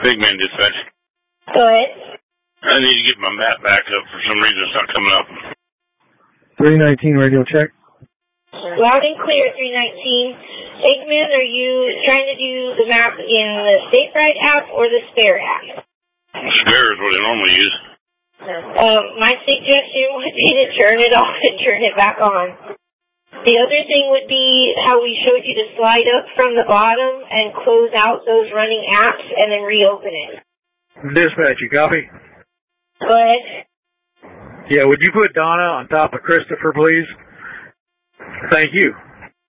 Big man dispatch. Go ahead. I need to get my map back up. For some reason, it's not coming up. 319 radio check. Loud and clear, 319. Eggman, are you trying to do the map in the State Ride app or the Spare app? Spare is what I normally use. My suggestion would be to turn it off and turn it back on. The other thing would be how we showed you to slide up from the bottom and close out those running apps and then reopen it. Dispatch, you copy? Go ahead. Yeah, would you put Donna on top of Christopher, please? Thank you.